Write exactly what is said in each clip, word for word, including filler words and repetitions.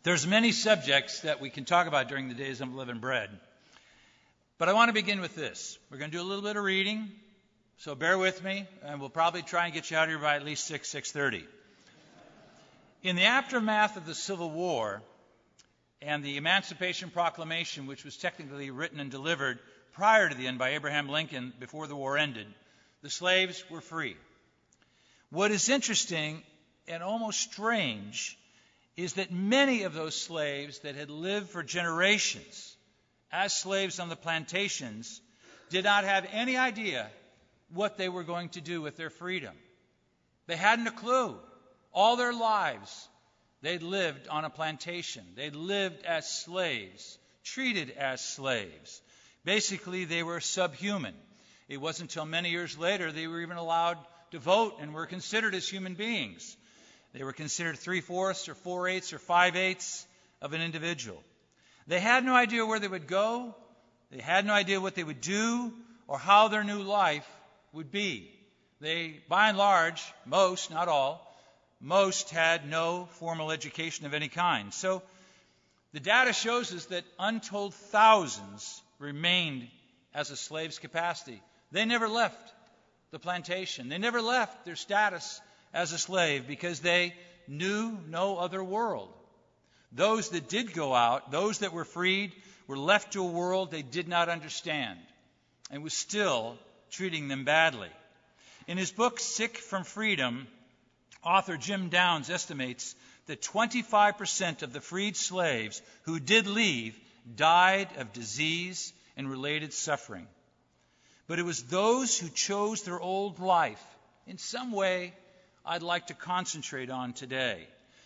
There's many subjects that we can talk about during the days of unleavened bread. But I want to begin with this. We're going to do a little bit of reading, so bear with me, and we'll probably try and get you out of here by at least six, six thirty. In the aftermath of the Civil War and the Emancipation Proclamation, which was technically written and delivered prior to the end by Abraham Lincoln before the war ended, the slaves were free. What is interesting and almost strange is that many of those slaves that had lived for generations as slaves on the plantations did not have any idea what they were going to do with their freedom. They hadn't a clue. All their lives, they'd lived on a plantation. They'd lived as slaves, treated as slaves. Basically, they were subhuman. It wasn't until many years later they were even allowed to vote and were considered as human beings. They were considered three-fourths or four-eighths or five-eighths of an individual. They had no idea where they would go. They had no idea what they would do or how their new life would be. They, by and large, most, not all, most had no formal education of any kind. So the data shows us that untold thousands remained as a slave's capacity. They never left the plantation. They never left their status as a slave because they knew no other world. Those that did go out, those that were freed, were left to a world they did not understand and was still treating them badly. In his book, Sick from Freedom, author Jim Downs estimates that twenty-five percent of the freed slaves who did leave died of disease and related suffering. But it was those who chose their old life in some way I'd like to concentrate on today.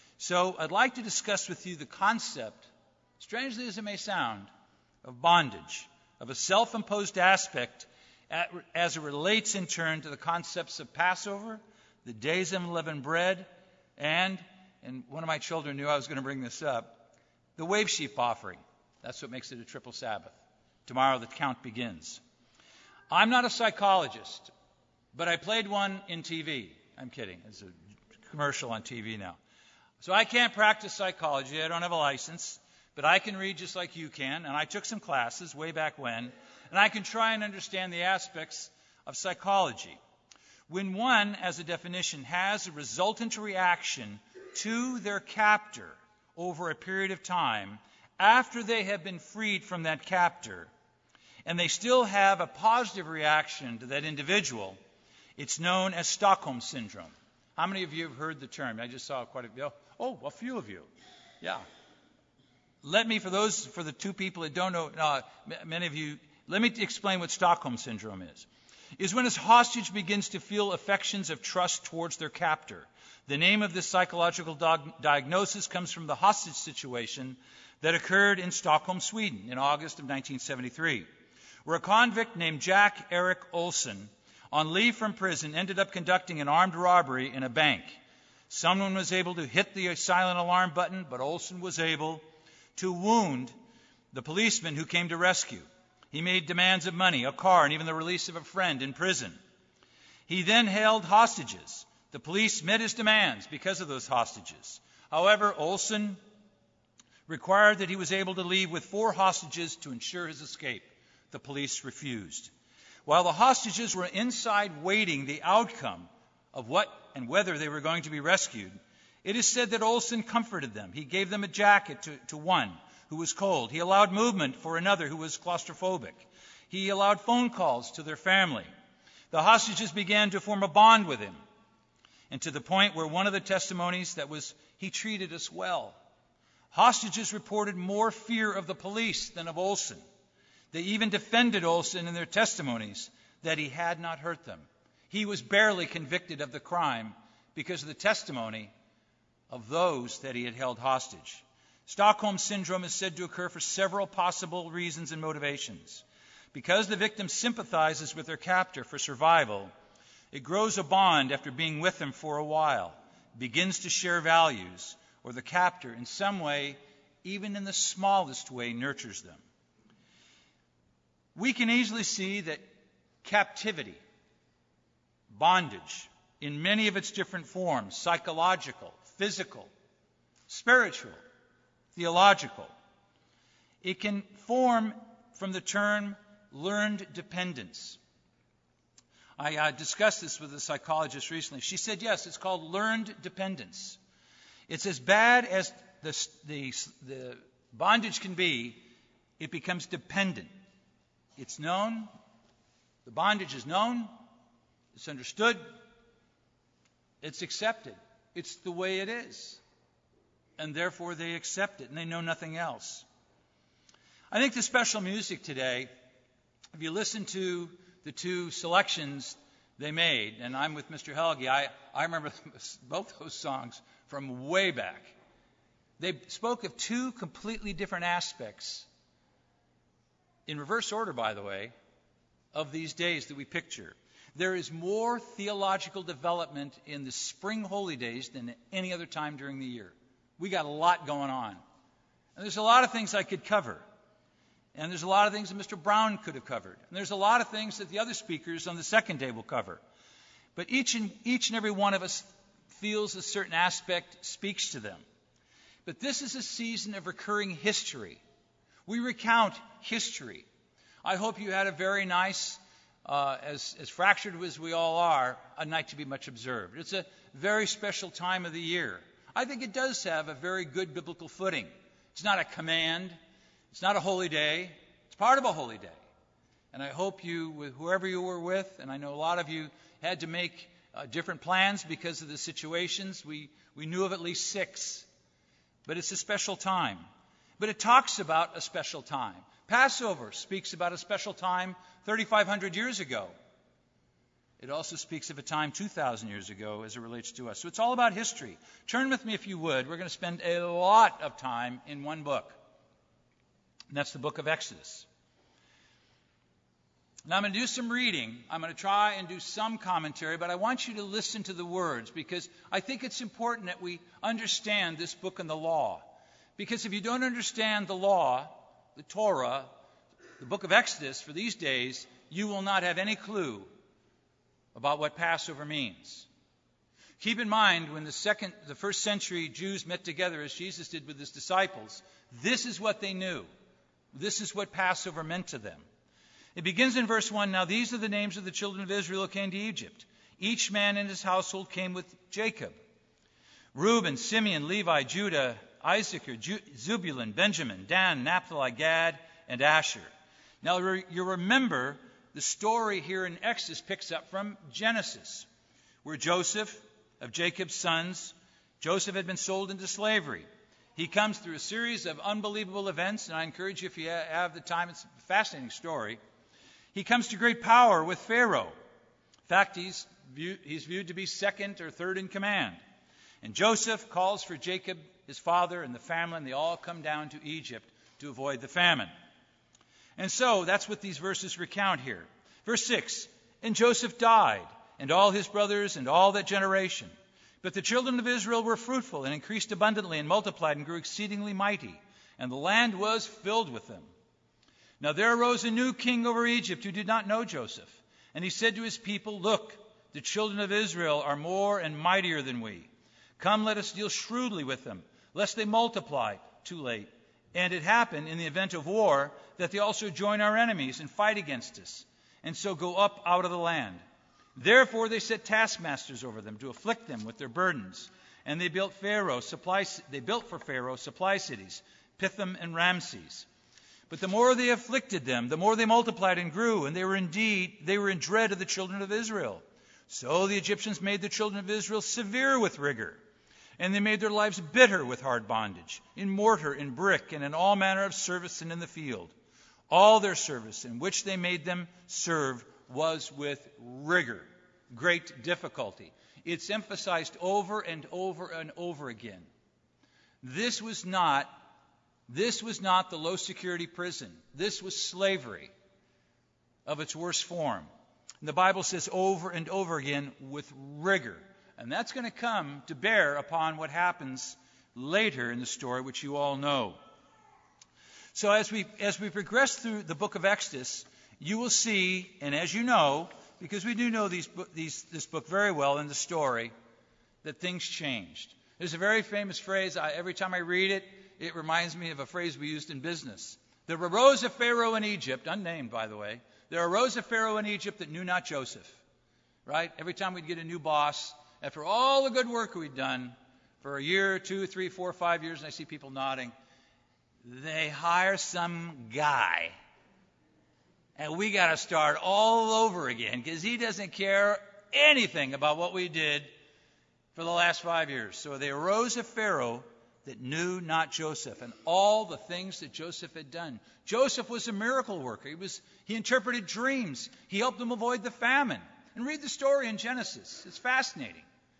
So I'd like to discuss with you the concept, strangely as it may sound, of bondage, of a self-imposed aspect at, as it relates in turn to the concepts of Passover, the days of unleavened bread, and, and one of my children knew I was going to bring this up, the wave sheaf offering. That's what makes it a triple Sabbath. Tomorrow the count begins. I'm not a psychologist, but I played one in T V. I'm kidding. It's a commercial on T V now. So I can't practice psychology. I don't have a license, but I can read just like you can. And I took some classes way back when, and I can try and understand the aspects of psychology. When one, as a definition, has a resultant reaction to their captor over a period of time after they have been freed from that captor, and they still have a positive reaction to that individual, it's known as Stockholm Syndrome. How many of you have heard the term? I just saw quite a few. Oh, a few of you. Yeah. Let me, for those, for the two people that don't know, uh, many of you, let me explain what Stockholm Syndrome is. Is when a hostage begins to feel affections of trust towards their captor. The name of this psychological dog- diagnosis comes from the hostage situation that occurred in Stockholm, Sweden in August of nineteen seventy-three, where a convict named Jack Eric Olson, on leave from prison, ended up conducting an armed robbery in a bank. Someone was able to hit the silent alarm button, but Olson was able to wound the policeman who came to rescue. He made demands of money, a car, and even the release of a friend in prison. He then held hostages. The police met his demands because of those hostages. However, Olson required that he was able to leave with four hostages to ensure his escape. The police refused. While the hostages were inside waiting the outcome of what and whether they were going to be rescued, it is said that Olson comforted them. He gave them a jacket to, to one who was cold. He allowed movement for another who was claustrophobic. He allowed phone calls to their family. The hostages began to form a bond with him, and to the point where one of the testimonies that was, he treated us well. Hostages reported more fear of the police than of Olson. They even defended Olson in their testimonies that he had not hurt them. He was barely convicted of the crime because of the testimony of those that he had held hostage. Stockholm Syndrome is said to occur for several possible reasons and motivations. Because the victim sympathizes with their captor for survival, it grows a bond after being with them for a while, begins to share values, or the captor in some way, even in the smallest way, nurtures them. We can easily see that captivity, bondage, in many of its different forms, psychological, physical, spiritual, theological. It can form from the term learned dependence. I uh, discussed this with a psychologist recently. She said, yes, it's called learned dependence. It's as bad as the, the, the bondage can be, it becomes dependent. It's known, the bondage is known, it's understood, it's accepted. It's the way it is. And therefore they accept it, and they know nothing else. I think the special music today, if you listen to the two selections they made, and I'm with Mister Helge, I, I remember both those songs from way back. They spoke of two completely different aspects, in reverse order, by the way, of these days that we picture. There is more theological development in the spring holy days than any other time during the year. We got a lot going on. And there's a lot of things I could cover. And there's a lot of things that Mister Brown could have covered. And there's a lot of things that the other speakers on the second day will cover. But each and, each and every one of us feels a certain aspect speaks to them. But this is a season of recurring history. We recount history. I hope you had a very nice, uh, as, as fractured as we all are, a night to be much observed. It's a very special time of the year. I think it does have a very good biblical footing. It's not a command. It's not a holy day. It's part of a holy day. And I hope you, with whoever you were with, and I know a lot of you had to make uh, different plans because of the situations. We, we knew of at least six. But it's a special time. But it talks about a special time. Passover speaks about a special time thirty-five hundred years ago. It also speaks of a time two thousand years ago as it relates to us. So it's all about history. Turn with me, if you would. We're going to spend a lot of time in one book. And that's the book of Exodus. Now I'm going to do some reading. I'm going to try and do some commentary, but I want you to listen to the words because I think it's important that we understand this book and the law. Because if you don't understand the law, the Torah, the book of Exodus for these days, you will not have any clue about what Passover means. Keep in mind, when the second, the first century Jews met together as Jesus did with his disciples, this is what they knew. This is what Passover meant to them. It begins in verse one. Now these are the names of the children of Israel who came to Egypt. Each man in his household came with Jacob. Reuben, Simeon, Levi, Judah, Issachar, Ju- Zebulun, Benjamin, Dan, Naphtali, Gad, and Asher. Now re- you remember the story here in Exodus picks up from Genesis, where Joseph, of Jacob's sons, Joseph had been sold into slavery. He comes through a series of unbelievable events, and I encourage you, if you have the time, it's a fascinating story. He comes to great power with Pharaoh. In fact, he's viewed, he's viewed to be second or third in command. And Joseph calls for Jacob, his father, and the family, and they all come down to Egypt to avoid the famine. And so that's what these verses recount here. Verse six, and Joseph died, and all his brothers, and all that generation. But the children of Israel were fruitful, and increased abundantly, and multiplied, and grew exceedingly mighty. And the land was filled with them. Now there arose a new king over Egypt who did not know Joseph. And he said to his people, look, the children of Israel are more and mightier than we. Come, let us deal shrewdly with them, lest they multiply. Too late. And it happened in the event of war that they also join our enemies and fight against us, and so go up out of the land. Therefore they set taskmasters over them to afflict them with their burdens. And they built Pharaoh supply they built for Pharaoh supply cities, Pithom and Ramses. But the more they afflicted them, the more they multiplied and grew, and they were indeed they were in dread of the children of Israel. So the Egyptians made the children of Israel severe with rigor, and they made their lives bitter with hard bondage, in mortar, in brick, and in all manner of service and in the field. All their service in which they made them serve was with rigor, great difficulty. It's emphasized over and over and over again. This was not, this was not the low security prison. This was slavery of its worst form. And the Bible says over and over again with rigor. And that's going to come to bear upon what happens later in the story, which you all know. So as we as we progress through the book of Exodus, you will see, and as you know, because we do know these, these, this book very well in the story, that things changed. There's a very famous phrase, I, every time I read it, it reminds me of a phrase we used in business. There arose a Pharaoh in Egypt, unnamed by the way, there arose a Pharaoh in Egypt that knew not Joseph. Right? Every time we'd get a new boss, after all the good work we'd done for a year, two, three, four, five years, and I see people nodding, they hire some guy. And we got to start all over again because he doesn't care anything about what we did for the last five years. So there arose a Pharaoh that knew not Joseph and all the things that Joseph had done. Joseph was a miracle worker. He was he interpreted dreams. He helped them avoid the famine. And read the story in Genesis. It's fascinating.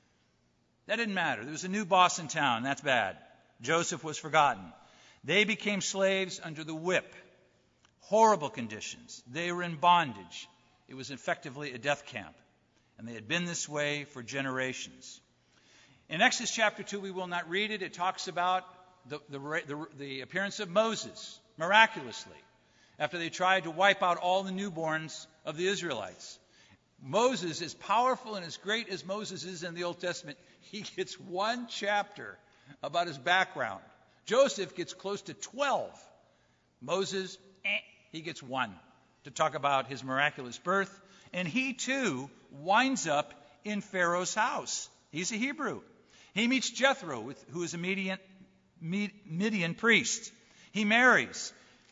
That didn't matter. There was a new boss in town. That's bad. Joseph was forgotten. They became slaves under the whip. Horrible conditions. They were in bondage. It was effectively a death camp. And they had been this way for generations. In Exodus chapter two, we will not read it. It talks about the, the, the, the appearance of Moses, miraculously, after they tried to wipe out all the newborns of the Israelites. Moses, as powerful and as great as Moses is in the Old Testament, he gets one chapter about his background. Joseph gets close to twelve. Moses, eh, he gets one to talk about his miraculous birth. And he, too, winds up in Pharaoh's house. He's a Hebrew. He meets Jethro, with, who is a Midian, Midian priest. He marries.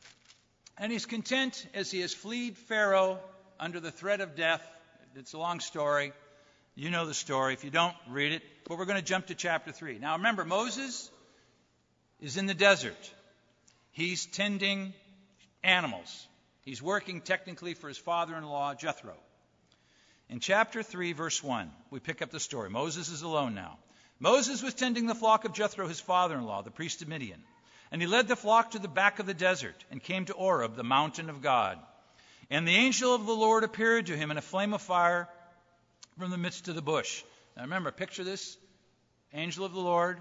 And he's content as he has fled Pharaoh under the threat of death. It's a long story. You know the story. If you don't, read it. But we're going to jump to chapter three. Now remember, Moses is in the desert. He's tending animals. He's working technically for his father-in-law, Jethro. In chapter three, verse one, we pick up the story. Moses is alone now. Moses was tending the flock of Jethro, his father-in-law, the priest of Midian. And he led the flock to the back of the desert and came to Oreb, the mountain of God. And the angel of the Lord appeared to him in a flame of fire from the midst of the bush. Now remember, picture this. Angel of the Lord.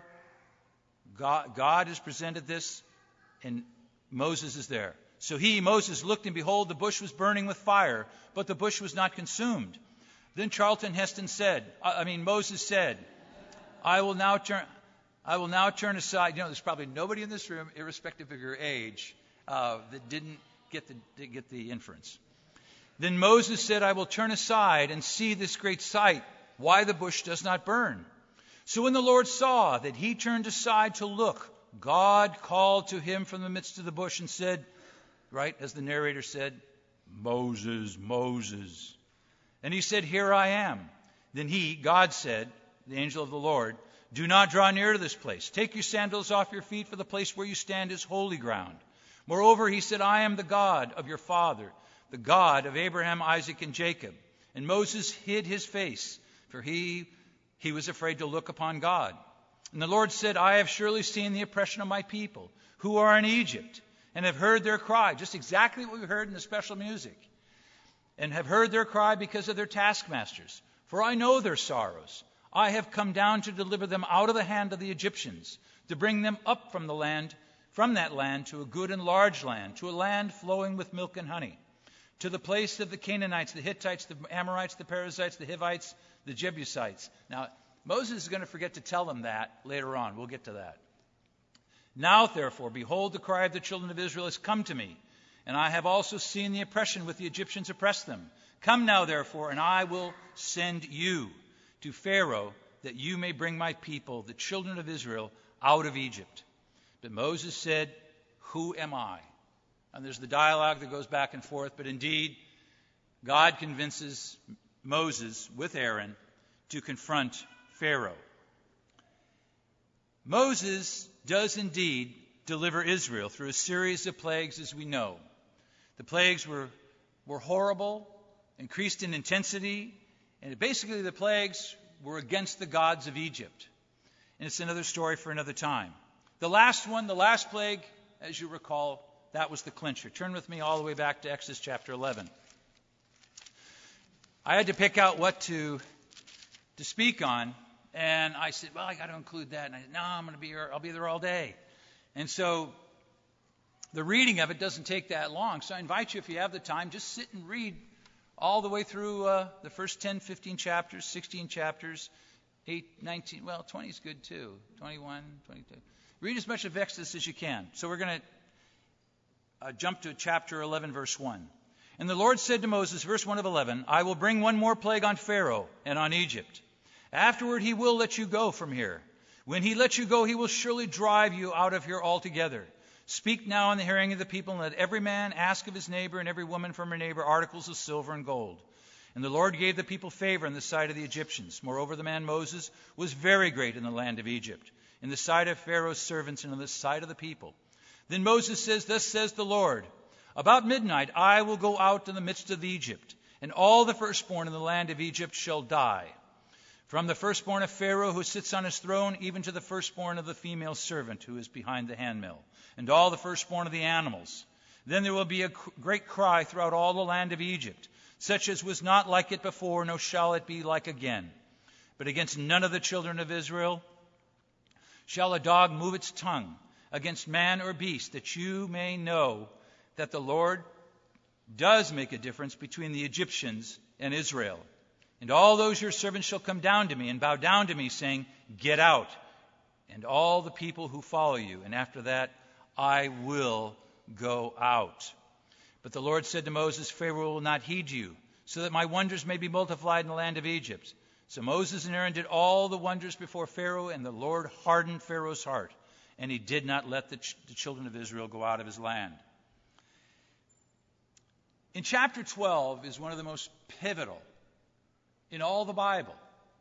God, God has presented this, and Moses is there. So he, Moses, looked, and behold, the bush was burning with fire, but the bush was not consumed. Then Charlton Heston said, I mean, Moses said, I will now turn, I will now turn aside. You know, there's probably nobody in this room, irrespective of your age, uh, that didn't get the, didn't get the inference. Then Moses said, I will turn aside and see this great sight, why the bush does not burn. So when the Lord saw that he turned aside to look, God called to him from the midst of the bush and said, right, as the narrator said, Moses, Moses. And he said, here I am. Then he, God said, the angel of the Lord, do not draw near to this place. Take your sandals off your feet, for the place where you stand is holy ground. Moreover, he said, I am the God of your father, the God of Abraham, Isaac, and Jacob. And Moses hid his face, for he, he was afraid to look upon God. And the Lord said, I have surely seen the oppression of my people, who are in Egypt, and have heard their cry, just exactly what we heard in the special music, and have heard their cry because of their taskmasters. For I know their sorrows. I have come down to deliver them out of the hand of the Egyptians, to bring them up from the land, from that land to a good and large land, to a land flowing with milk and honey, to the place of the Canaanites, the Hittites, the Amorites, the Perizzites, the Hivites, the Jebusites. Now, Moses is going to forget to tell them that later on. We'll get to that. Now, therefore, behold, the cry of the children of Israel has come to me, and I have also seen the oppression with the Egyptians oppress them. Come now, therefore, and I will send you to Pharaoh, that you may bring my people, the children of Israel, out of Egypt. But Moses said, who am I? And there's the dialogue that goes back and forth, but indeed, God convinces Moses with Aaron to confront Pharaoh. Moses does indeed deliver Israel through a series of plagues, as we know. The plagues were, were horrible, increased in intensity, and basically the plagues were against the gods of Egypt. And it's another story for another time. The last one, the last plague, as you recall, that was the clincher. Turn with me all the way back to Exodus chapter eleven. I had to pick out what to to speak on, and I said, well, I got to include that. And I said, no, I'm going to be here. I'll be there all day. And so the reading of it doesn't take that long. So I invite you, if you have the time, just sit and read all the way through uh, the first ten, fifteen chapters, sixteen chapters, eight, nineteen. Well, twenty is good too. twenty-one, twenty-two. Read as much of Exodus as you can. So we're going to uh, jump to chapter eleven, verse one. And the Lord said to Moses, verse one of eleven, I will bring one more plague on Pharaoh and on Egypt. Afterward he will let you go from here. When he lets you go, he will surely drive you out of here altogether. Speak now in the hearing of the people, and let every man ask of his neighbor and every woman from her neighbor articles of silver and gold. And the Lord gave the people favor in the sight of the Egyptians. Moreover, the man Moses was very great in the land of Egypt, in the sight of Pharaoh's servants and in the sight of the people. Then Moses says, Thus says the Lord, about midnight I will go out in the midst of Egypt, and all the firstborn in the land of Egypt shall die. From the firstborn of Pharaoh who sits on his throne, even to the firstborn of the female servant who is behind the handmill, and all the firstborn of the animals. Then there will be a great cry throughout all the land of Egypt, such as was not like it before, nor shall it be like again. But against none of the children of Israel shall a dog move its tongue, against man or beast, that you may know that the Lord does make a difference between the Egyptians and Israel. And all those your servants shall come down to me and bow down to me, saying, Get out, and all the people who follow you. And after that, I will go out. But the Lord said to Moses, Pharaoh will not heed you, so that my wonders may be multiplied in the land of Egypt. So Moses and Aaron did all the wonders before Pharaoh, and the Lord hardened Pharaoh's heart, and he did not let the, ch- the children of Israel go out of his land. In chapter twelve is one of the most pivotal in all the Bible.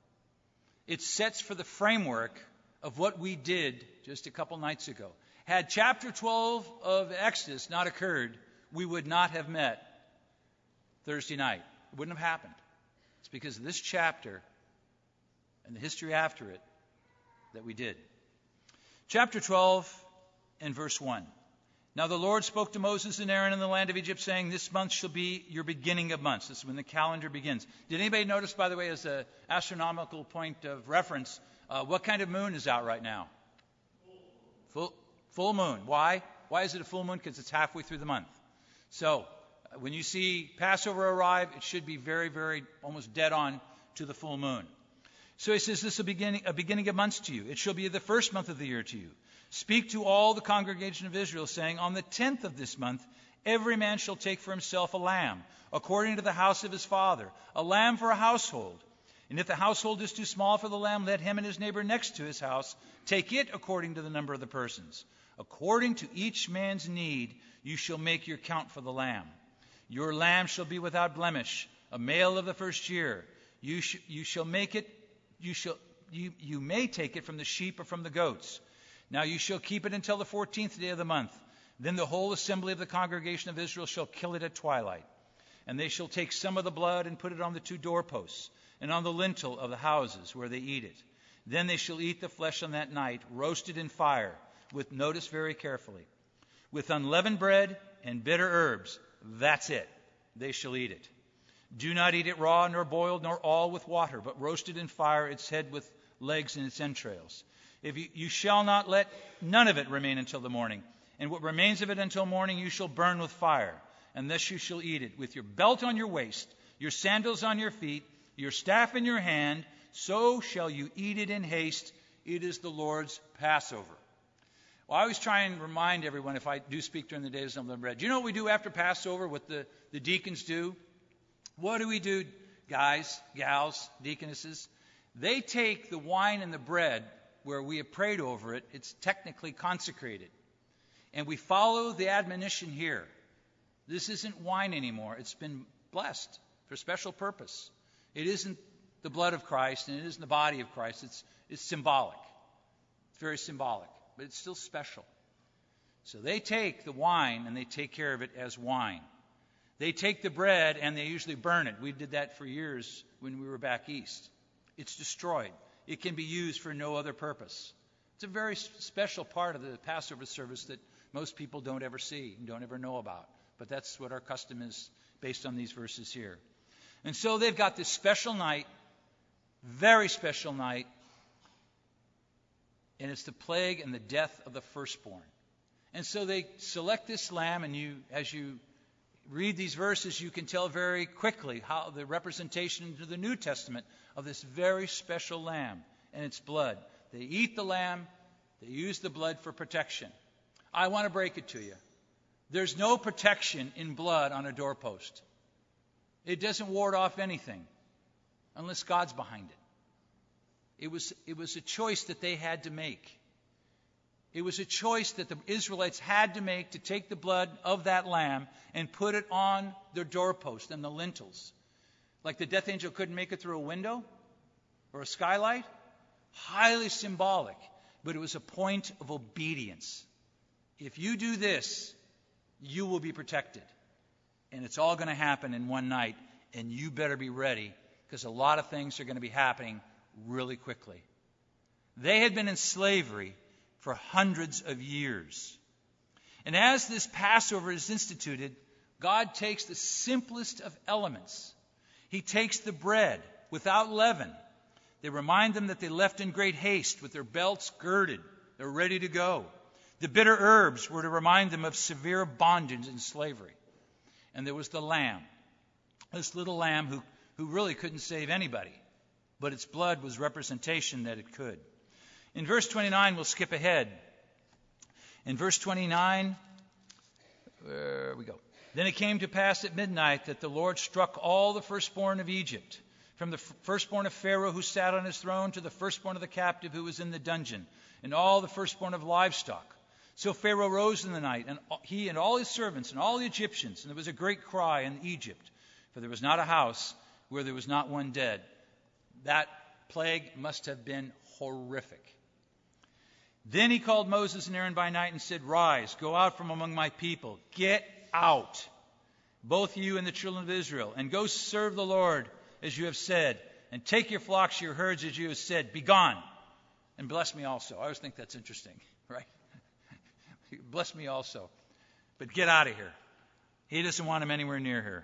It sets for the framework of what we did just a couple nights ago. Had chapter twelve of Exodus not occurred, we would not have met Thursday night. It wouldn't have happened. It's because of this chapter and the history after it that we did. Chapter twelve and verse one. Now the Lord spoke to Moses and Aaron in the land of Egypt, saying, This month shall be your beginning of months. This is when the calendar begins. Did anybody notice, by the way, as an astronomical point of reference, uh, what kind of moon is out right now? Full, full moon. Why? Why is it a full moon? Because it's halfway through the month. So uh, when you see Passover arrive, it should be very, very, almost dead on to the full moon. So he says, This is a beginning, a beginning of months to you. It shall be the first month of the year to you. Speak to all the congregation of Israel, saying, On the tenth of this month, every man shall take for himself a lamb, according to the house of his father, a lamb for a household. And if the household is too small for the lamb, let him and his neighbor next to his house take it according to the number of the persons. According to each man's need, you shall make your count for the lamb. Your lamb shall be without blemish, a male of the first year. You, sh- you shall make it, you shall, you, you may take it from the sheep or from the goats. Now you shall keep it until the fourteenth day of the month. Then the whole assembly of the congregation of Israel shall kill it at twilight. And they shall take some of the blood and put it on the two doorposts and on the lintel of the houses where they eat it. Then they shall eat the flesh on that night, roasted in fire, with, notice very carefully, with unleavened bread and bitter herbs. That's it. They shall eat it. Do not eat it raw, nor boiled, nor all with water, but roasted in fire, its head with legs and its entrails. If you, you shall not let none of it remain until the morning, and what remains of it until morning you shall burn with fire, and thus you shall eat it, with your belt on your waist, your sandals on your feet, your staff in your hand, so shall you eat it in haste. It is the Lord's Passover. Well, I always try and remind everyone, if I do speak during the days of unleavened bread, do you know what we do after Passover, what the, the deacons do? What do we do, guys, gals, deaconesses? They take the wine and the bread where we have prayed over it. It's technically consecrated. And we follow the admonition here. This isn't wine anymore. It's been blessed for special purpose. It isn't the blood of Christ, and it isn't the body of Christ. It's, it's symbolic. It's very symbolic, but it's still special. So they take the wine, and they take care of it as wine. They take the bread, and they usually burn it. We did that for years when we were back east. It's destroyed. It can be used for no other purpose. It's a very special part of the Passover service that most people don't ever see and don't ever know about. But that's what our custom is based on these verses here. And so they've got this special night, very special night, and it's the plague and the death of the firstborn. And so they select this lamb, and you, as you read these verses, you can tell very quickly how the representation to the New Testament of this very special lamb and its blood. They eat the lamb, They used the blood for protection. I want to break it to you. There's no protection in blood on a doorpost. It doesn't ward off anything unless God's behind it. It was, it was a choice that they had to make. It was a choice that the Israelites had to make to take the blood of that lamb and put it on their doorpost and the lintels. Like the death angel couldn't make it through a window or a skylight. Highly symbolic, but it was a point of obedience. If you do this, you will be protected. And it's all going to happen in one night, and you better be ready, because a lot of things are going to be happening really quickly. They had been in slavery for hundreds of years. And as this Passover is instituted, God takes the simplest of elements. He takes the bread without leaven. They remind them that they left in great haste with their belts girded. They're ready to go. The bitter herbs were to remind them of severe bondage and slavery. And there was the lamb, this little lamb who, who really couldn't save anybody, but its blood was representation that it could. In verse twenty-nine, we'll skip ahead. In verse twenty-nine, there we go. Then it came to pass at midnight that the Lord struck all the firstborn of Egypt, from the firstborn of Pharaoh who sat on his throne to the firstborn of the captive who was in the dungeon, and all the firstborn of livestock. So Pharaoh rose in the night, and he and all his servants and all the Egyptians, and there was a great cry in Egypt, for there was not a house where there was not one dead. That plague must have been horrific. Then he called Moses and Aaron by night and said, "Rise, go out from among my people. Get out, both you and the children of Israel, and go serve the Lord as you have said, and take your flocks, your herds as you have said. Be gone, and bless me also." I always think that's interesting, right? Bless me also. But get out of here. He doesn't want him anywhere near here.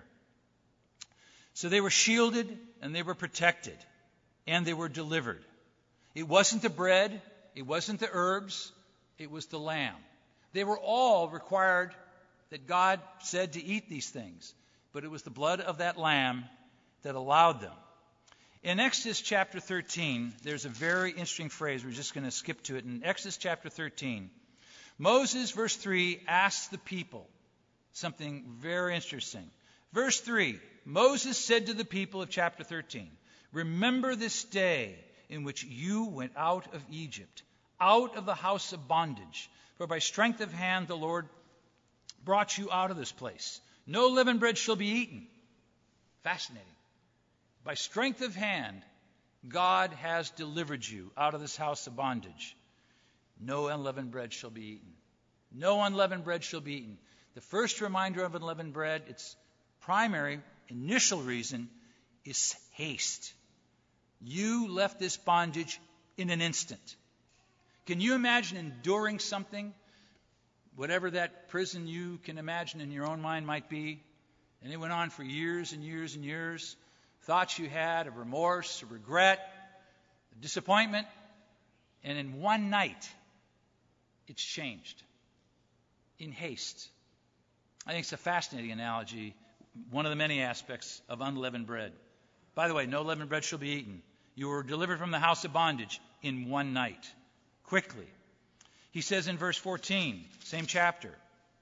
So they were shielded, and they were protected, and they were delivered. It wasn't the bread. It wasn't the herbs. It was the lamb. They were all required that God said to eat these things. But it was the blood of that lamb that allowed them. In Exodus chapter thirteen, there's a very interesting phrase. We're just going to skip to it. In Exodus chapter thirteen, Moses, verse three, asks the people something very interesting. Verse three, Moses said to the people of chapter thirteen, "Remember this day in which you went out of Egypt, out of the house of bondage. For by strength of hand the Lord brought you out of this place. No leavened bread shall be eaten." Fascinating. By strength of hand, God has delivered you out of this house of bondage. No unleavened bread shall be eaten. No unleavened bread shall be eaten. The first reminder of unleavened bread, its primary, initial reason, is haste. You left this bondage in an instant. Can you imagine enduring something, whatever that prison you can imagine in your own mind might be, and it went on for years and years and years, thoughts you had of remorse, of regret, of disappointment, and in one night, it's changed in haste. I think it's a fascinating analogy, one of the many aspects of unleavened bread. By the way, no leavened bread shall be eaten. You were delivered from the house of bondage in one night, quickly. He says in verse fourteen, same chapter,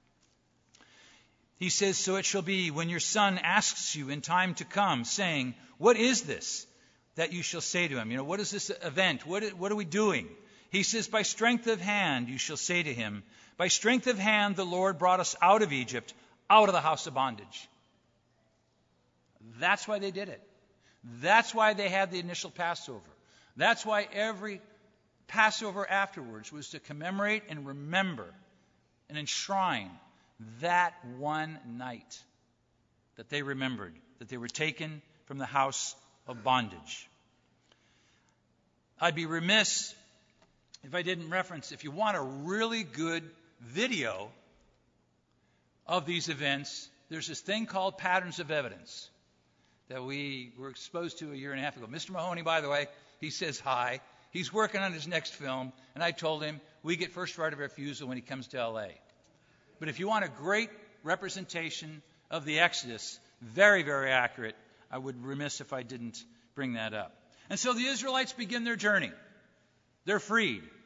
he says, "So it shall be when your son asks you in time to come, saying, 'What is this?' that you shall say to him," you know, what is this event? What, what are we doing? He says, "By strength of hand you shall say to him, 'By strength of hand the Lord brought us out of Egypt, out of the house of bondage.'" That's why they did it. That's why they had the initial Passover. That's why every Passover afterwards was to commemorate and remember and enshrine that one night that they remembered, that they were taken from the house of bondage. I'd be remiss if I didn't reference, if you want a really good video of these events, there's this thing called Patterns of Evidence that we were exposed to a year and a half ago. Mister Mahoney, by the way, he says hi. He's working on his next film, and I told him we get first right of refusal when he comes to L A. But if you want a great representation of the Exodus, very, very accurate, I would be remiss if I didn't bring that up. And so the Israelites begin their journey. They're freed.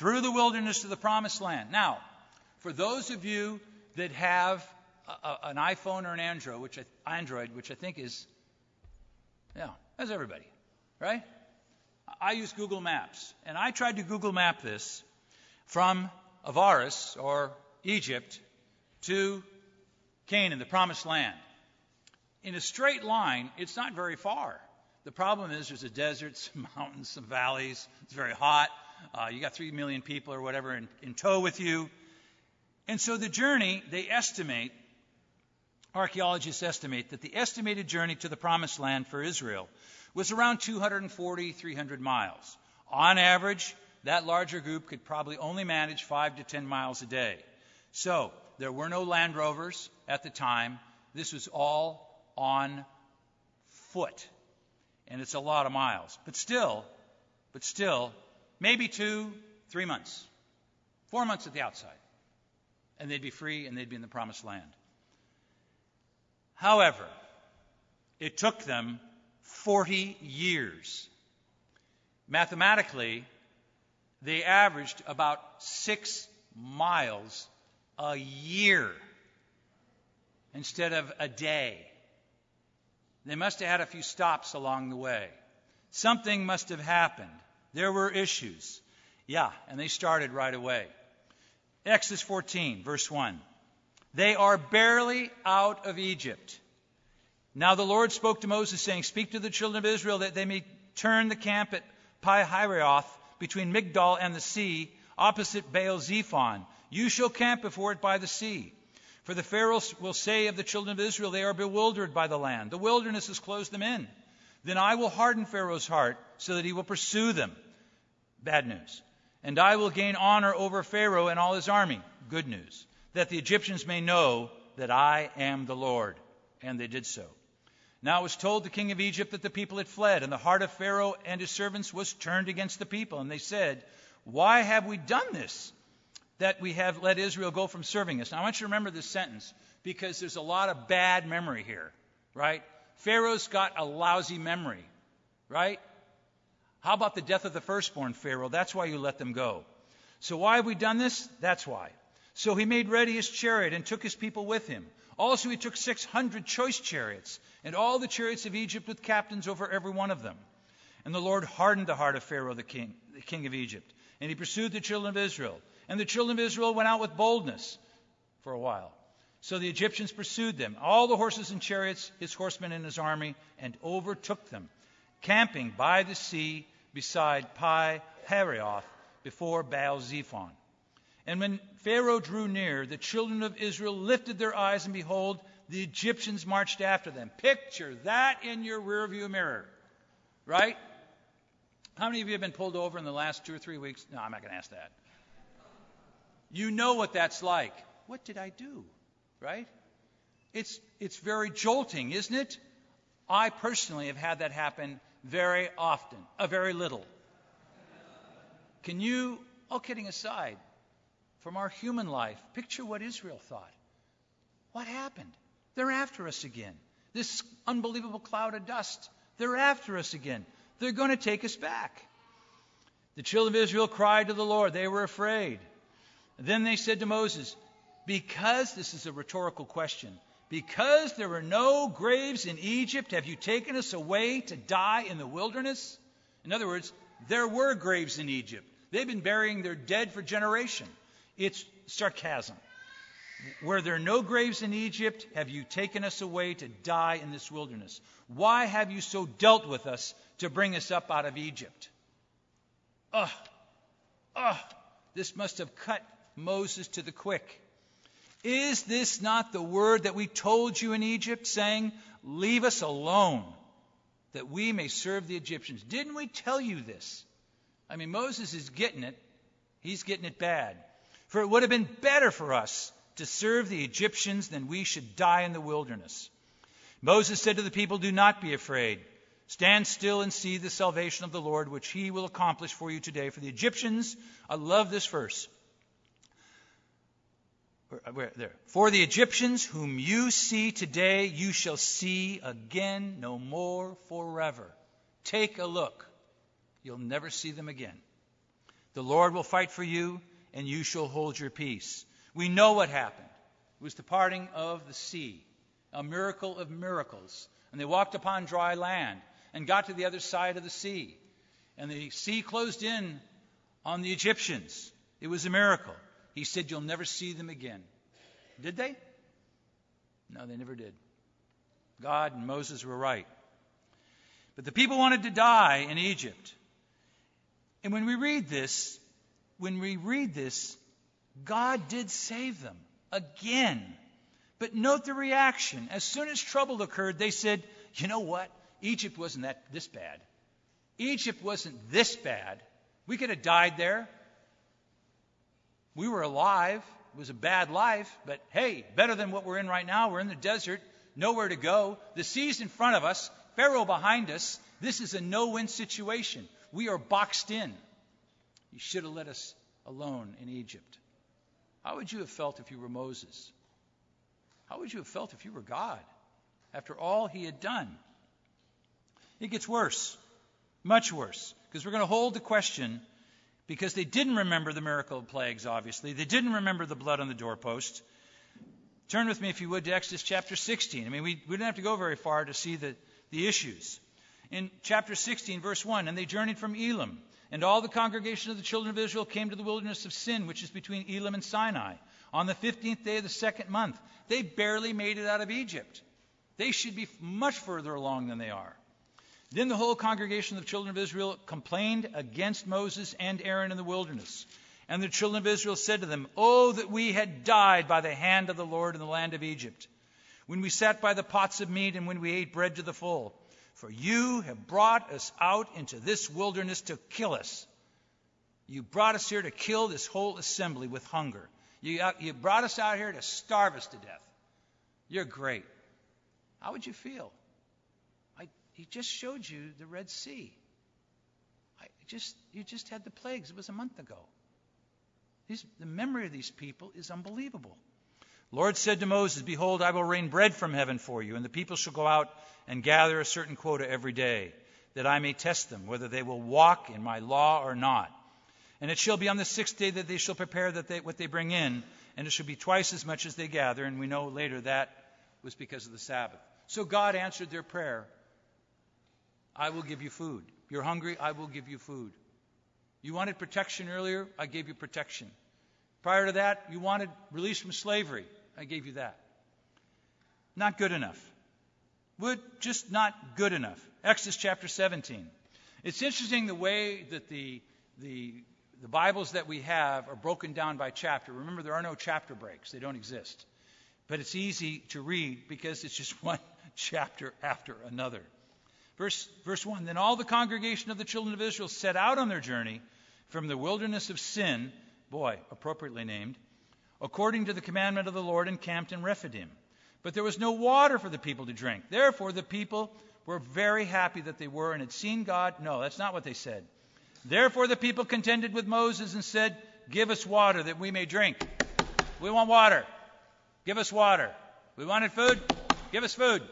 through the wilderness to the promised land. Now, for those of you that have a, a, an iPhone or an Android, which I, Android, which I think is, yeah, that's everybody, right? I use Google Maps, and I tried to Google Map this from Avaris, or Egypt, to Canaan, the promised land. In a straight line, it's not very far. The problem is there's a desert, some mountains, some valleys. It's very hot. Uh, you got three million people or whatever in, in tow with you. And so the journey, they estimate, archaeologists estimate, that the estimated journey to the promised land for Israel was around two hundred forty, three hundred miles. On average, that larger group could probably only manage five to ten miles a day. So there were no Land Rovers at the time. This was all on foot. And it's a lot of miles. But still, but still, maybe two, three months. Four months at the outside. And they'd be free and they'd be in the promised land. However, it took them forty years. Mathematically, they averaged about six miles a year instead of a day. They must have had a few stops along the way. Something must have happened. There were issues. Yeah, and they started right away. Exodus fourteen, verse one. They are barely out of Egypt. Now the Lord spoke to Moses, saying, Speak to the children of Israel that they may turn the camp at Pi-hahiroth between Migdol and the sea, opposite Baal-zephon. You shall camp before it by the sea. For the Pharaoh will say of the children of Israel, They are bewildered by the land. The wilderness has closed them in. Then I will harden Pharaoh's heart so that he will pursue them. Bad news. And I will gain honor over Pharaoh and all his army. Good news. That the Egyptians may know that I am the Lord. And they did so. Now it was told the king of Egypt that the people had fled, and the heart of Pharaoh and his servants was turned against the people. And they said, Why have we done this, that we have let Israel go from serving us? Now I want you to remember this sentence, because there's a lot of bad memory here, right? Pharaoh's got a lousy memory, right? How about the death of the firstborn, Pharaoh? That's why you let them go. So why have we done this? That's why. So he made ready his chariot and took his people with him. Also he took six hundred choice chariots, and all the chariots of Egypt with captains over every one of them. And the Lord hardened the heart of Pharaoh, the king, the king of Egypt, and he pursued the children of Israel. And the children of Israel went out with boldness for a while. So the Egyptians pursued them, all the horses and chariots, his horsemen and his army, and overtook them, camping by the sea beside Pi-hahiroth before Baal-zephon. And when Pharaoh drew near, the children of Israel lifted their eyes, and behold, the Egyptians marched after them. Picture that in your rearview mirror, right? How many of you have been pulled over in the last two or three weeks? No, I'm not going to ask that. You know what that's like. What did I do? Right? It's it's very jolting, isn't it? I personally have had that happen very often, a very little. Can you, all kidding aside, from our human life, picture what Israel thought. What happened? They're after us again. This unbelievable cloud of dust. They're after us again. They're going to take us back. The children of Israel cried to the Lord. They were afraid. Then they said to Moses, because, this is a rhetorical question, because there were no graves in Egypt, have you taken us away to die in the wilderness? In other words, there were graves in Egypt. They've been burying their dead for generations. It's sarcasm. Were there no graves in Egypt, have you taken us away to die in this wilderness? Why have you so dealt with us to bring us up out of Egypt? Ugh, ugh, this must have cut Moses to the quick. Is this not the word that we told you in Egypt, saying, leave us alone, that we may serve the Egyptians? Didn't we tell you this? I mean, Moses is getting it. He's getting it bad. For it would have been better for us to serve the Egyptians than we should die in the wilderness. Moses said to the people, do not be afraid. Stand still and see the salvation of the Lord, which he will accomplish for you today. For the Egyptians, I love this verse. Where, where, there. For the Egyptians whom you see today, you shall see again no more forever. Take a look. You'll never see them again. The Lord will fight for you, and you shall hold your peace. We know what happened. It was the parting of the sea, a miracle of miracles. And they walked upon dry land and got to the other side of the sea. And the sea closed in on the Egyptians. It was a miracle. He said, you'll never see them again. Did they? No, they never did. God and Moses were right. But the people wanted to die in Egypt. And when we read this, when we read this, God did save them again. But note the reaction. As soon as trouble occurred, they said, you know what? Egypt wasn't that this bad. Egypt wasn't this bad. We could have died there. We were alive. It was a bad life. But hey, better than what we're in right now. We're in the desert. Nowhere to go. The sea's in front of us. Pharaoh behind us. This is a no-win situation. We are boxed in. You should have let us alone in Egypt. How would you have felt if you were Moses? How would you have felt if you were God after all he had done? It gets worse, much worse, because we're going to hold the question, because they didn't remember the miracle of plagues, obviously. They didn't remember the blood on the doorpost. Turn with me, if you would, to Exodus chapter sixteen. I mean, we, we didn't have to go very far to see the, the issues. In chapter sixteen, verse one, and they journeyed from Elim, and all the congregation of the children of Israel came to the wilderness of Sin, which is between Elim and Sinai, on the fifteenth day of the second month. They barely made it out of Egypt. They should be much further along than they are. Then the whole congregation of the children of Israel complained against Moses and Aaron in the wilderness. And the children of Israel said to them, oh, that we had died by the hand of the Lord in the land of Egypt, when we sat by the pots of meat and when we ate bread to the full. For you have brought us out into this wilderness to kill us. You brought us here to kill this whole assembly with hunger. You, you brought us out here to starve us to death. You're great. How would you feel? I, he just showed you the Red Sea. I just, you just had the plagues. It was a month ago. These, the memory of these people is unbelievable. The Lord said to Moses, behold, I will rain bread from heaven for you, and the people shall go out and gather a certain quota every day, that I may test them, whether they will walk in my law or not. And it shall be on the sixth day that they shall prepare that they, what they bring in, and it shall be twice as much as they gather. And we know later that was because of the Sabbath. So God answered their prayer. I will give you food. You're hungry, I will give you food. You wanted protection earlier, I gave you protection. Prior to that, you wanted release from slavery. I gave you that. Not good enough. Would just not good enough. Exodus chapter seventeen. It's interesting the way that the the the Bibles that we have are broken down by chapter. Remember, there are no chapter breaks. They don't exist. But it's easy to read because it's just one chapter after another. Verse, verse one, then all the congregation of the children of Israel set out on their journey from the wilderness of Sin, boy, appropriately named, according to the commandment of the Lord, and camped in Rephidim. But there was no water for the people to drink. Therefore, the people were very happy that they were and had seen God. No, that's not what they said. Therefore, the people contended with Moses and said, give us water that we may drink. We want water. Give us water. We wanted food. Give us food.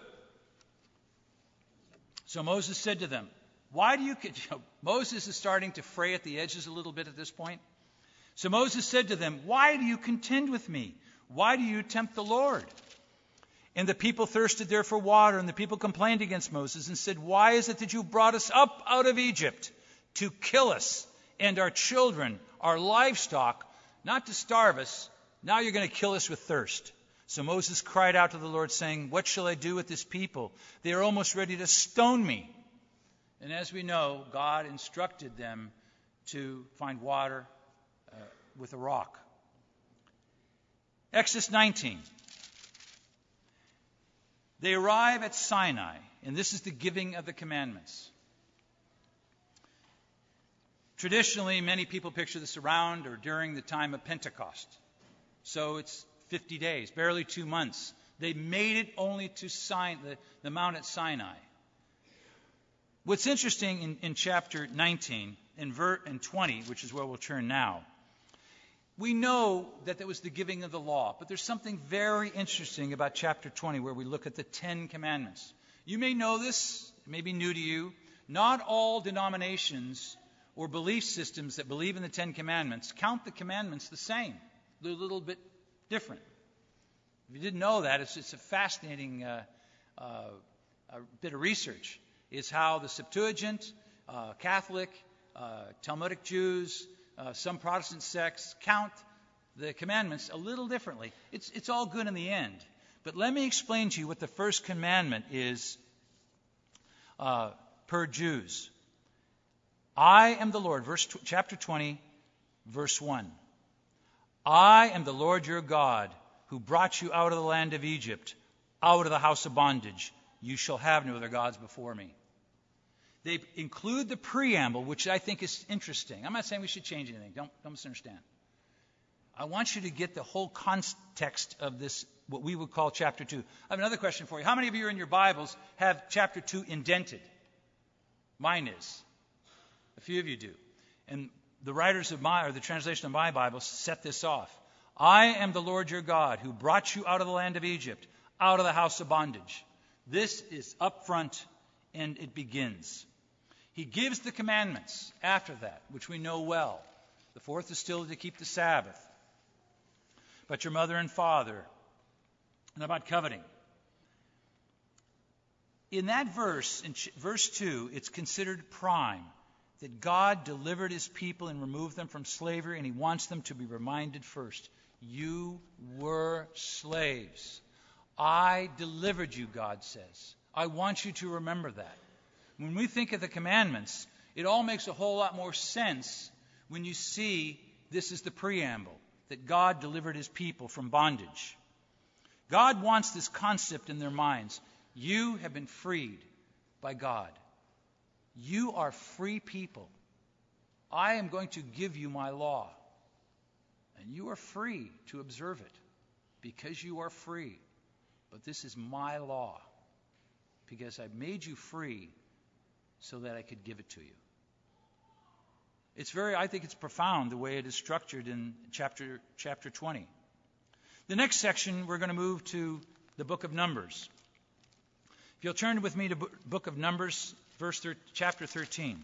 So Moses said to them, why do you, you know, Moses is starting to fray at the edges a little bit at this point. So Moses said to them, why do you contend with me? Why do you tempt the Lord? And the people thirsted there for water, and the people complained against Moses and said, why is it that you brought us up out of Egypt to kill us and our children, our livestock, not to starve us? Now you're going to kill us with thirst. So Moses cried out to the Lord, saying, what shall I do with this people? They are almost ready to stone me. And as we know, God instructed them to find water uh, with a rock. Exodus nineteen. They arrive at Sinai, and this is the giving of the commandments. Traditionally, many people picture this around or during the time of Pentecost. So it's fifty days, barely two months. They made it only to Sin- the, the mount at Sinai. What's interesting in, in chapter nineteen and, ver- and twenty, which is where we'll turn now, we know that that was the giving of the law, but there's something very interesting about chapter twenty where we look at the Ten Commandments. You may know this, it may be new to you. Not all denominations or belief systems that believe in the Ten Commandments count the commandments the same. They're a little bit different. If you didn't know that, it's, it's a fascinating uh, uh, a bit of research. It's how the Septuagint, uh, Catholic, uh, Talmudic Jews, uh, some Protestant sects count the commandments a little differently. It's, it's all good in the end. But let me explain to you what the first commandment is uh, per Jews. I am the Lord, verse tw- chapter twenty, verse one. I am the Lord your God, who brought you out of the land of Egypt, out of the house of bondage. You shall have no other gods before me. They include the preamble, which I think is interesting. I'm not saying we should change anything. Don't, don't misunderstand. I want you to get the whole context of this, what we would call chapter two. I have another question for you. How many of you in your Bibles have chapter two indented? Mine is. A few of you do. And the writers of my, or the translation of my Bible set this off. I am the Lord your God, who brought you out of the land of Egypt, out of the house of bondage. This is up front, and it begins. He gives the commandments after that, which we know well. The fourth is still to keep the Sabbath. But your mother and father, and about coveting. In that verse, in verse two, it's considered prime that God delivered his people and removed them from slavery, and he wants them to be reminded first. You were slaves. I delivered you, God says. I want you to remember that. When we think of the commandments, it all makes a whole lot more sense when you see this is the preamble, that God delivered his people from bondage. God wants this concept in their minds. You have been freed by God. You are free people. I am going to give you my law. And you are free to observe it because you are free. But this is my law because I made you free so that I could give it to you. It's very, I think it's profound the way it is structured in chapter chapter twenty. The next section, we're going to move to the book of Numbers. If you'll turn with me to book of Numbers, verse thir- chapter thirteen.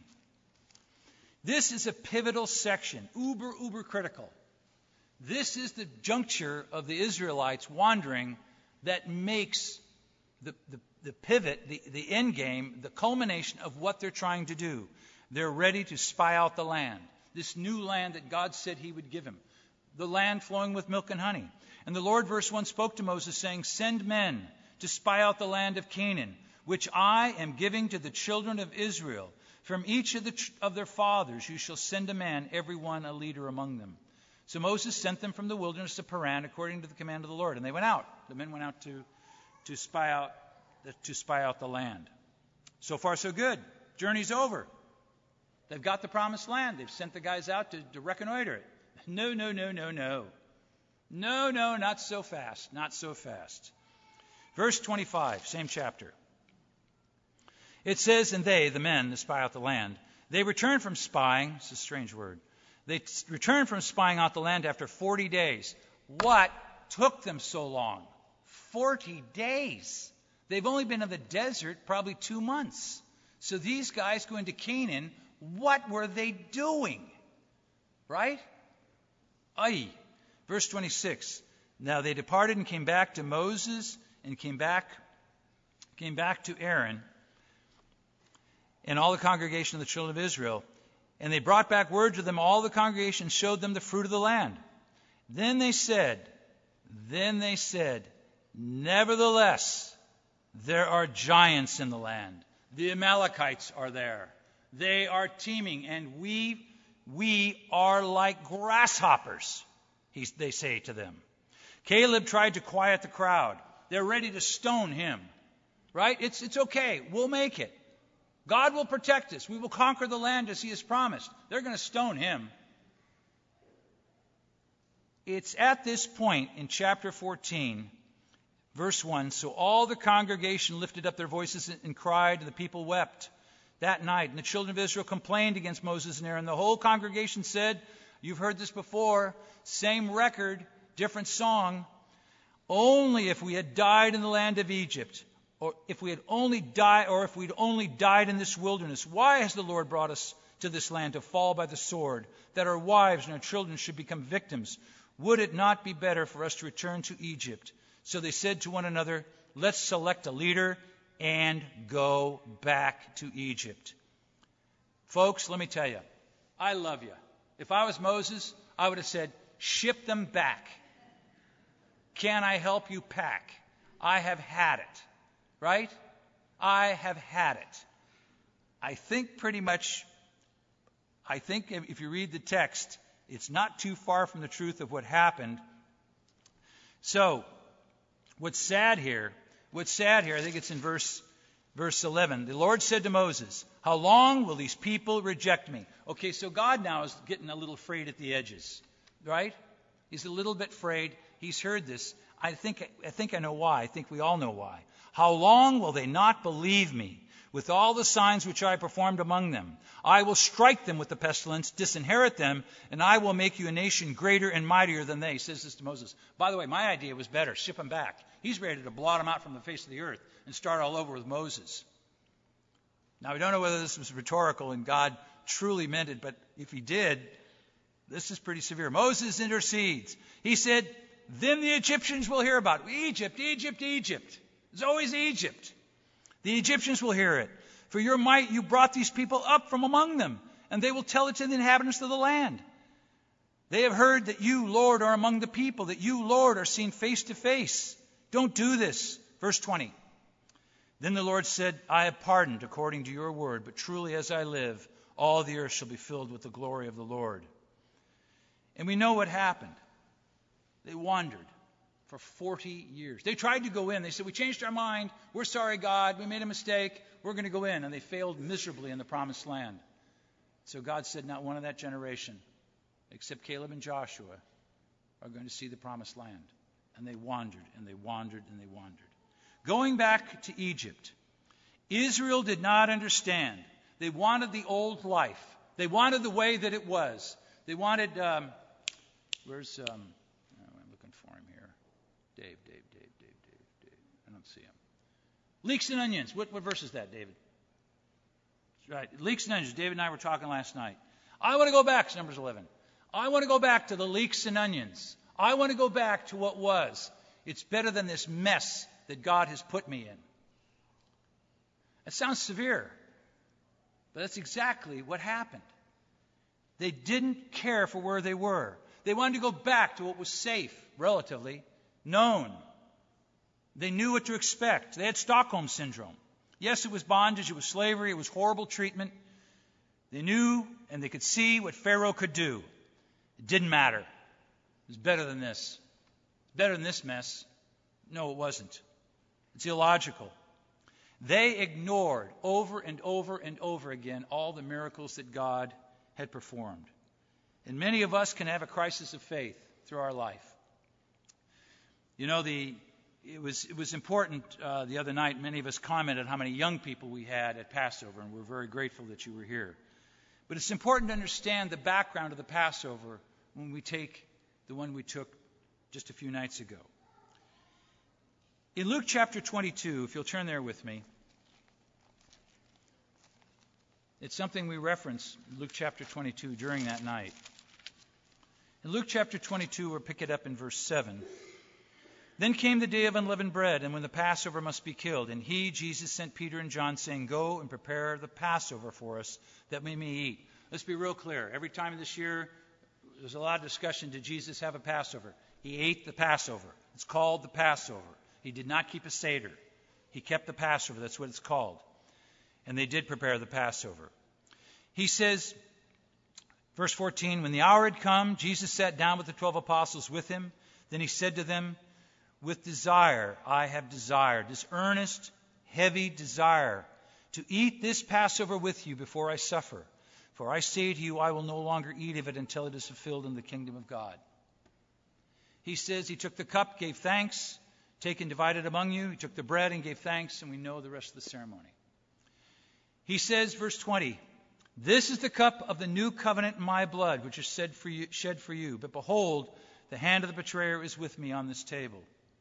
This is a pivotal section, uber, uber critical. This is the juncture of the Israelites wandering that makes the, the, the pivot, the, the end game, the culmination of what they're trying to do. They're ready to spy out the land, this new land that God said he would give him, the land flowing with milk and honey. And the Lord, verse one, spoke to Moses, saying, send men to spy out the land of Canaan, which I am giving to the children of Israel. From each of, the, of their fathers you shall send a man, every one a leader among them. So Moses sent them from the wilderness of Paran according to the command of the Lord. And they went out. The men went out to, to, spy out, to spy out the land. So far, so good. Journey's over. They've got the promised land. They've sent the guys out to, to reconnoiter it. No, no, no, no, no. No, no, not so fast. Not so fast. Verse twenty-five, same chapter. It says, and they, the men, that spy out the land, they returned from spying. It's a strange word. They t- returned from spying out the land after forty days. What took them so long? forty days. They've only been in the desert probably two months. So these guys going to Canaan, what were they doing? Right? Aye. Verse twenty-six. Now they departed and came back to Moses and came back, came back to Aaron and all the congregation of the children of Israel. And they brought back word to them. All the congregation showed them the fruit of the land. Then they said, then they said, nevertheless, there are giants in the land. The Amalekites are there. They are teeming, and we, we are like grasshoppers, he, they say to them. Caleb tried to quiet the crowd. They're ready to stone him. Right? It's, it's okay. We'll make it. God will protect us. We will conquer the land as he has promised. They're going to stone him. It's at this point in chapter fourteen, verse one, so all the congregation lifted up their voices and cried, and the people wept that night. And the children of Israel complained against Moses and Aaron. The whole congregation said, you've heard this before, same record, different song. Only if we had died in the land of Egypt, or if we had only died, or if we'd only died in this wilderness. Why has the Lord brought us to this land to fall by the sword, that our wives and our children should become victims. Would it not be better for us to return to Egypt? So they said to one another, let's select a leader and go back to Egypt. Folks, let me tell you, I love you. If I was Moses, I would have said, ship them back. Can I help you pack? I have had it. Right? I have had it. I think pretty much, I think if you read the text, it's not too far from the truth of what happened. So, what's sad here, what's sad here, I think it's in verse verse eleven. The Lord said to Moses, how long will these people reject me? Okay, so God now is getting a little frayed at the edges, right? He's a little bit frayed. He's heard this. I think I think I know why. I think we all know why. How long will they not believe me with all the signs which I performed among them? I will strike them with the pestilence, disinherit them, and I will make you a nation greater and mightier than they. He says this to Moses. By the way, my idea was better. Ship them back. He's ready to blot them out from the face of the earth and start all over with Moses. Now, we don't know whether this was rhetorical and God truly meant it, but if he did, this is pretty severe. Moses intercedes. He said, then the Egyptians will hear about it. Egypt, Egypt, Egypt. It's always Egypt. The Egyptians will hear it. For your might you brought these people up from among them, and they will tell it to the inhabitants of the land. They have heard that you, Lord, are among the people, that you, Lord, are seen face to face. Don't do this. Verse twenty. Then the Lord said, I have pardoned according to your word, but truly as I live, all the earth shall be filled with the glory of the Lord. And we know what happened. They wandered for forty years. They tried to go in. They said, we changed our mind. We're sorry, God. We made a mistake. We're going to go in. And they failed miserably in the promised land. So God said, not one of that generation, except Caleb and Joshua, are going to see the promised land. And they wandered, and they wandered, and they wandered. Going back to Egypt, Israel did not understand. They wanted the old life. They wanted the way that it was. They wanted, um, where's, um, Dave, Dave, Dave, Dave, Dave, Dave. I don't see him. Leeks and onions. What, what verse is that, David? Right. Leeks and onions. David and I were talking last night. I want to go back to Numbers eleven. I want to go back to the leeks and onions. I want to go back to what was. It's better than this mess that God has put me in. That sounds severe, but that's exactly what happened. They didn't care for where they were. They wanted to go back to what was safe, relatively, known. They knew what to expect. They had Stockholm Syndrome. Yes, it was bondage, it was slavery, it was horrible treatment. They knew and they could see what Pharaoh could do. It didn't matter. It was better than this. Better than this mess. No, it wasn't. It's illogical. They ignored over and over and over again all the miracles that God had performed. And many of us can have a crisis of faith through our life. You know, the it was it was important uh, the other night. Many of us commented how many young people we had at Passover, and we're very grateful that you were here. But it's important to understand the background of the Passover when we take the one we took just a few nights ago. In Luke chapter twenty-two, if you'll turn there with me, it's something we reference in Luke chapter twenty-two during that night. In Luke chapter twenty-two, we'll pick it up in verse seven. Then came the day of unleavened bread, and when the Passover must be killed. And he, Jesus, sent Peter and John, saying, go and prepare the Passover for us, that we may eat. Let's be real clear. Every time this year, there's a lot of discussion, did Jesus have a Passover? He ate the Passover. It's called the Passover. He did not keep a Seder. He kept the Passover. That's what it's called. And they did prepare the Passover. He says, verse fourteen, when the hour had come, Jesus sat down with the twelve apostles with him. Then he said to them, with desire I have desired, this earnest, heavy desire, to eat this Passover with you before I suffer. For I say to you, I will no longer eat of it until it is fulfilled in the kingdom of God. He says he took the cup, gave thanks, taken, divided among you. He took the bread and gave thanks, and we know the rest of the ceremony. He says, verse twenty, this is the cup of the new covenant in my blood, which is shed for you, shed for you. But behold, the hand of the betrayer is with me on this table.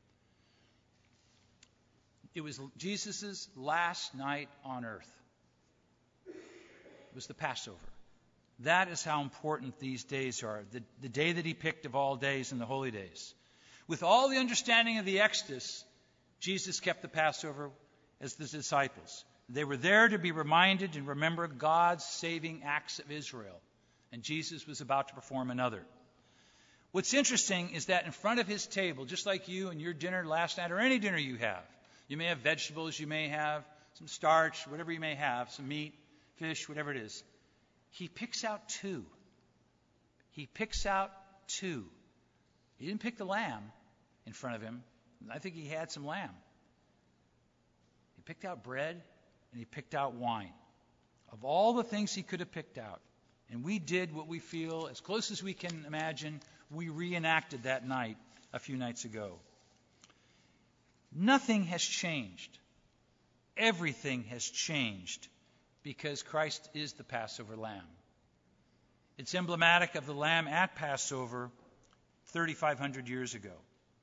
It was Jesus' last night on earth. It was the Passover. That is how important these days are, the, the day that he picked of all days in the holy days. With all the understanding of the Exodus, Jesus kept the Passover as the disciples. They were there to be reminded and remember God's saving acts of Israel. And Jesus was about to perform another. What's interesting is that in front of his table, just like you and your dinner last night or any dinner you have, you may have vegetables, you may have some starch, whatever you may have, some meat, fish, whatever it is. He picks out two. He picks out two. He didn't pick the lamb in front of him. I think he had some lamb. He picked out bread and he picked out wine. Of all the things he could have picked out, and we did what we feel, as close as we can imagine, we reenacted that night a few nights ago. Nothing has changed. Everything has changed because Christ is the Passover lamb. It's emblematic of the lamb at Passover thirty-five hundred years ago.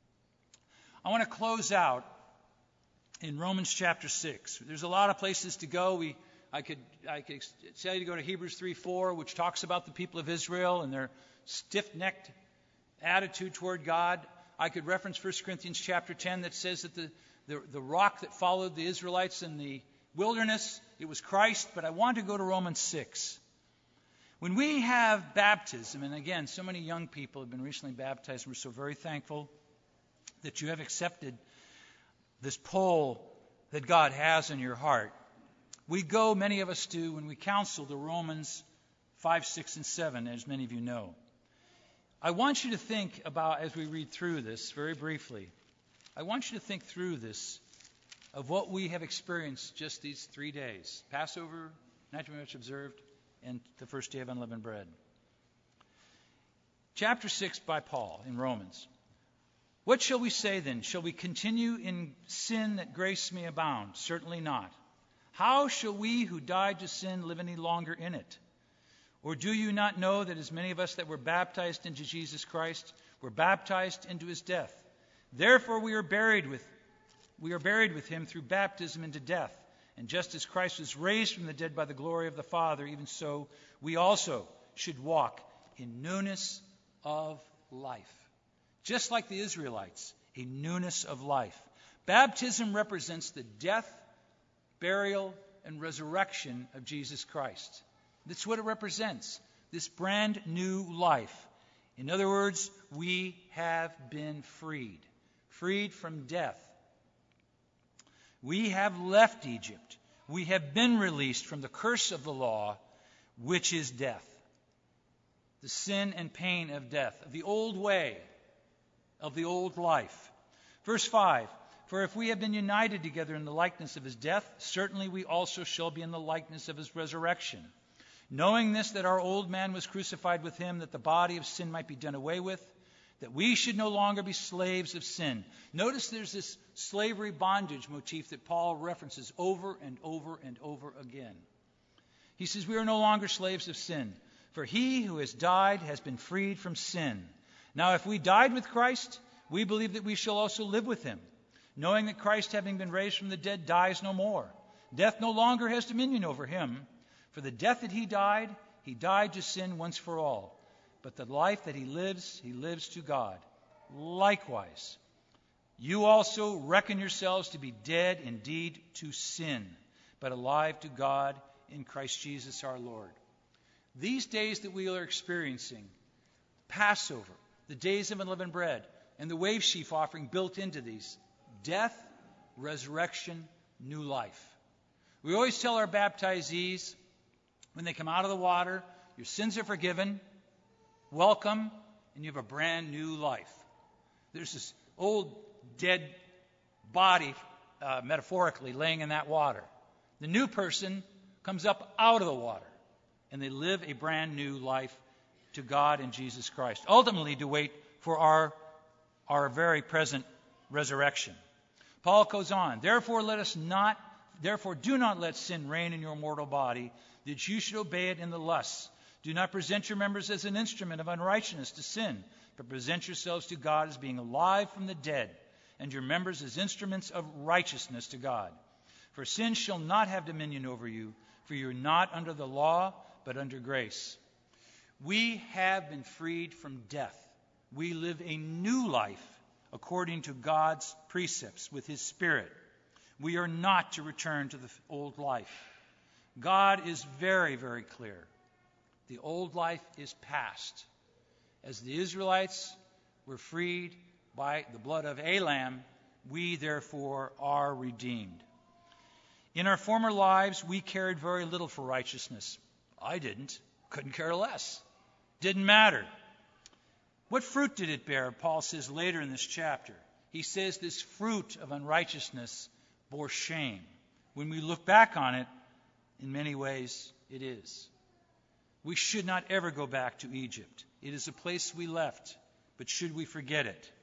I want to close out in Romans chapter six. There's a lot of places to go. We, I could, I could tell you to go to Hebrews three four, which talks about the people of Israel and their stiff-necked attitude toward God. I could reference First Corinthians chapter ten that says that the, the, the rock that followed the Israelites in the wilderness, it was Christ. But I want to go to Romans six. When we have baptism, and again, so many young people have been recently baptized, and we're so very thankful that you have accepted this pull that God has in your heart. We go, many of us do, when we counsel to Romans five, six, and seven, as many of you know. I want you to think about, as we read through this very briefly, I want you to think through this of what we have experienced just these three days. Passover, night very much observed, and the first day of unleavened bread. Chapter six by Paul in Romans. What shall we say then? Shall we continue in sin that grace may abound? Certainly not. How shall we who died to sin live any longer in it? Or do you not know that as many of us that were baptized into Jesus Christ were baptized into his death? Therefore we are buried with we are buried with him through baptism into death. And just as Christ was raised from the dead by the glory of the Father, even so we also should walk in newness of life. Just like the Israelites, a newness of life. Baptism represents the death, burial, and resurrection of Jesus Christ. That's what it represents, this brand new life. In other words, we have been freed, freed from death. We have left Egypt. We have been released from the curse of the law, which is death. The sin and pain of death, of the old way, of the old life. Verse five, for if we have been united together in the likeness of his death, certainly we also shall be in the likeness of his resurrection. Knowing this, that our old man was crucified with him, that the body of sin might be done away with, that we should no longer be slaves of sin. Notice there's this slavery bondage motif that Paul references over and over and over again. He says we are no longer slaves of sin, for he who has died has been freed from sin. Now, if we died with Christ, we believe that we shall also live with him, knowing that Christ, having been raised from the dead, dies no more. Death no longer has dominion over him. For the death that he died, he died to sin once for all. But the life that he lives, he lives to God. Likewise, you also reckon yourselves to be dead indeed to sin, but alive to God in Christ Jesus our Lord. These days that we are experiencing, Passover, the days of unleavened bread, and the wave sheaf offering built into these, death, resurrection, new life. We always tell our baptizees, when they come out of the water, your sins are forgiven, welcome, and you have a brand new life. There's this old dead body, uh, metaphorically, laying in that water. The new person comes up out of the water, and they live a brand new life to God in Jesus Christ, ultimately to wait for our, our very present resurrection. Paul goes on, therefore let us not, therefore do not let sin reign in your mortal body, that you should obey it in the lusts. Do not present your members as an instrument of unrighteousness to sin, but present yourselves to God as being alive from the dead, and your members as instruments of righteousness to God. For sin shall not have dominion over you, for you are not under the law, but under grace. We have been freed from death. We live a new life according to God's precepts with his Spirit. We are not to return to the old life. God is very, very clear. The old life is past. As the Israelites were freed by the blood of a lamb, we therefore are redeemed. In our former lives, we cared very little for righteousness. I didn't. Couldn't care less. Didn't matter. What fruit did it bear? Paul says later in this chapter. He says this fruit of unrighteousness bore shame. When we look back on it, in many ways, it is. We should not ever go back to Egypt. It is a place we left, but should we forget it?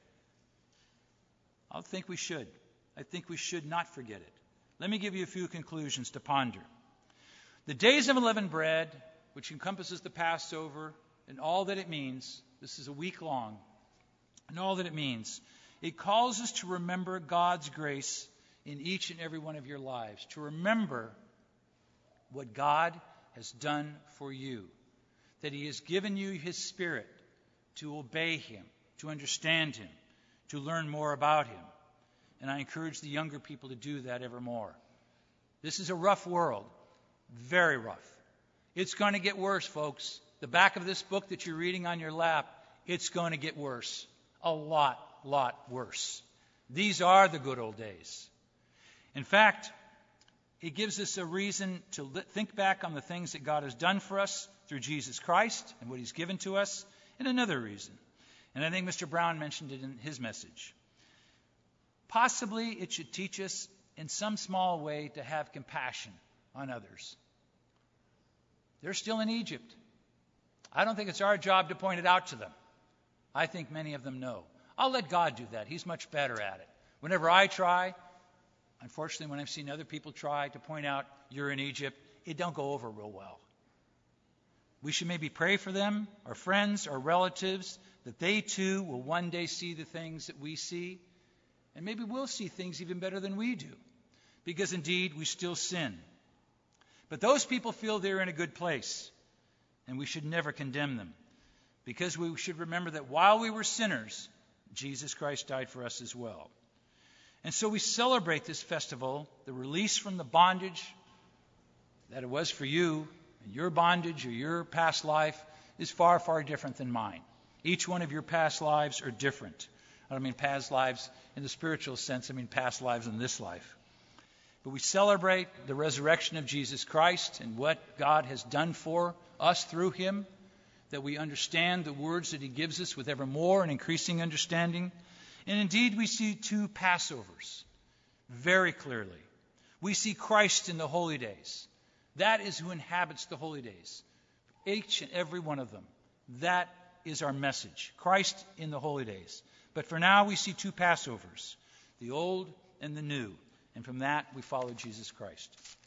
I think we should. I think we should not forget it. Let me give you a few conclusions to ponder. The days of unleavened bread, which encompasses the Passover and all that it means, this is a week long, and all that it means, it calls us to remember God's grace in each and every one of your lives, to remember what God has done for you, that he has given you his Spirit to obey him, to understand him, to learn more about him. And I encourage the younger people to do that ever more. This is a rough world, very rough. It's going to get worse, folks. The back of this book that you're reading on your lap, it's going to get worse, a lot, lot worse. These are the good old days. In fact, it gives us a reason to think back on the things that God has done for us through Jesus Christ and what he's given to us, and another reason. And I think Mister Brown mentioned it in his message. Possibly it should teach us in some small way to have compassion on others. They're still in Egypt. I don't think it's our job to point it out to them. I think many of them know. I'll let God do that. He's much better at it. Whenever I try, unfortunately, when I've seen other people try to point out you're in Egypt, it don't go over real well. We should maybe pray for them, our friends, our relatives, that they too will one day see the things that we see. And maybe we'll see things even better than we do. Because indeed, we still sin. But those people feel they're in a good place. And we should never condemn them. Because we should remember that while we were sinners, Jesus Christ died for us as well. And so we celebrate this festival, the release from the bondage that it was for you. And your bondage or your past life is far, far different than mine. Each one of your past lives are different. I don't mean past lives in the spiritual sense. I mean past lives in this life. But we celebrate the resurrection of Jesus Christ and what God has done for us through him, that we understand the words that he gives us with ever more and increasing understanding. And indeed, we see two Passovers very clearly. We see Christ in the holy days. That is who inhabits the holy days. Each and every one of them. That is our message. Christ in the holy days. But for now, we see two Passovers, the old and the new. And from that, we follow Jesus Christ.